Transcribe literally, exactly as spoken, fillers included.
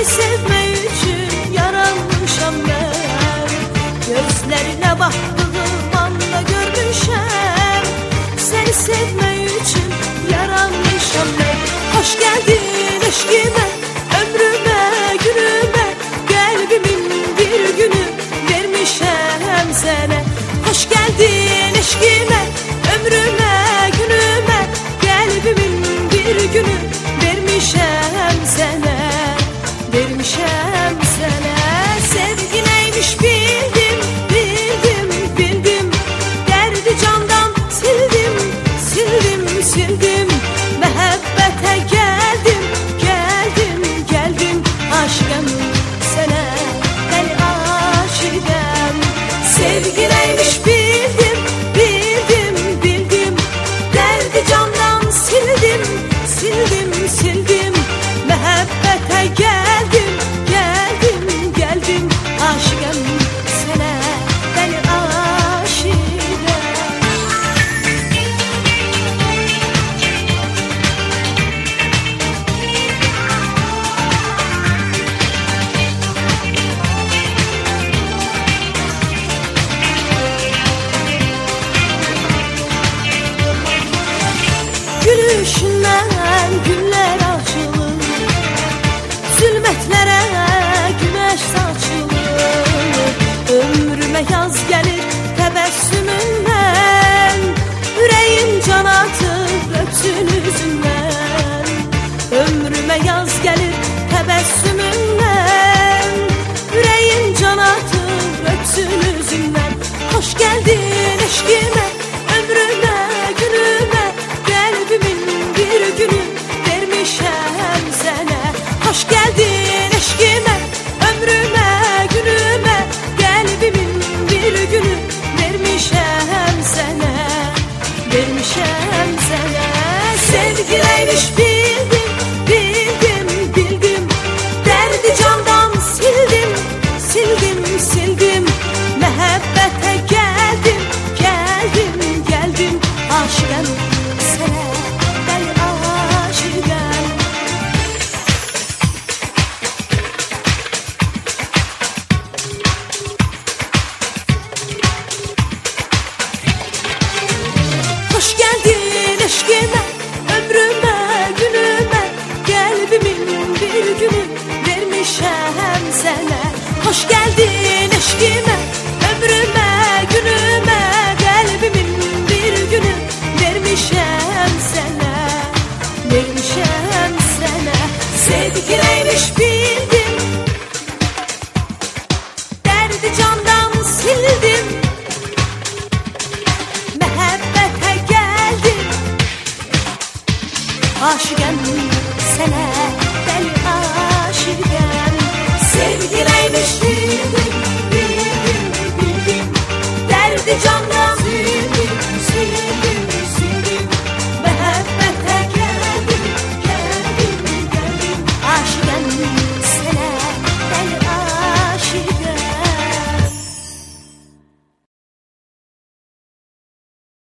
sevmək üçün yaranmışam mən. Gözlərinə baxdığım anda görmüşəm, səni sevmək üçün yaranmışam mən. Xoş gəldin eşqimə, ömrümə, günümə, qəlbimin bir günü vermişəm sənə. Xoş gəldin eşqimə, ömrümə, günümə, qəlbimin bir günü vermişəm sənə, vermişəm sənə. Sevgi neymiş bildim, bildim, bildim. Dərdi candan sildim, sildim, sildim. Məhəbbətə gəldim, gəldim, gəldim. Aşıqəm sənə, dəli aşiqəm. Sevgi neymiş bildim, bildim, bildim. Dərdi candan sildim, sildim, sildim. Məhəbbətə gəldim, gəldim, gəldim. Aşıqəm sənə, dəli aşiqəm. Gülüşündən günlər açılır, zülmətlərə günəş saçılır. Ömrümə yaz gəlir təbəssümündən, ürəyim can atır öpsün üzündən. Ömrümə yaz gəlir təbəssümündən, ürəyim can atır öpsün üzündən. Xoş gəldin eşqimə, ömrümə, günümə, qəlbimin bir günü vermişəm sənə. Xoş gəldin eşqimə, ömrümə, günümə, qəlbimin bir günü vermişəm sənə, vermişəm sənə. Sevgi neymiş bildim, bildim, bildim. Dərdi candan sildim, sildim, sildim. Məhəbbətə gəldim, gəldim, gəldim. Aşıqəm sənə, dəli aşiqəm. Xoş gəldin eşqimə, ömrümə, günümə, qəlbimin bir günü vermişəm sənə. Xoş gəldin eşqimə, ömrümə, günümə, qəlbimin bir günü vermişəm sənə, vermişəm sənə. Sevgi neymiş bildim, dərdi candan sildim. Məhəbbətə gəldim, aşıqəm sənə, dəli aşiqəm. Sevgi neymiş bildim, bildim, bildim. Dərdi candan